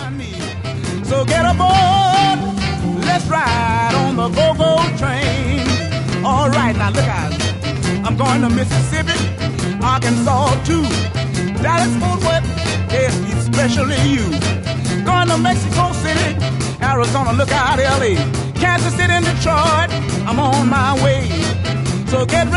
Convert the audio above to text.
So get aboard, let's ride on the go-go train. All right, now look out. I'm going to Mississippi, Arkansas too. Dallas, Fort Worth, yes, especially you. Going to Mexico City, Arizona, look out, LA. Kansas City and Detroit, I'm on my way. So get ready.